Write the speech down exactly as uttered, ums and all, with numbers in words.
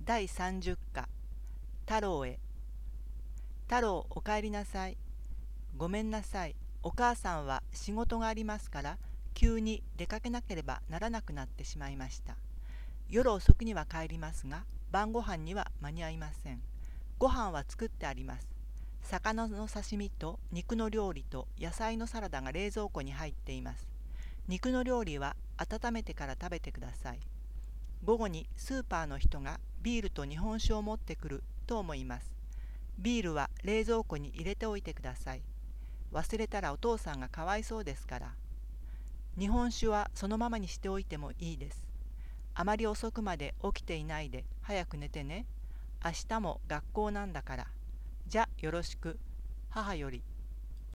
だいさんじゅっか太郎へ。太郎、お帰りなさい。ごめんなさい。お母さんは仕事がありますから急に出かけなければならなくなってしまいました。夜遅くには帰りますが晩ご飯には間に合いません。ご飯は作ってあります。魚の刺身と肉の料理と野菜のサラダが冷蔵庫に入っています。肉の料理は温めてから食べてください。午後にスーパーの人がビールと日本酒を持ってくると思います。ビールは冷蔵庫に入れておいてください。忘れたらお父さんがかわいそうですから。日本酒はそのままにしておいてもいいです。あまり遅くまで起きていないで早く寝てね。明日も学校なんだから。じゃよろしく。母より。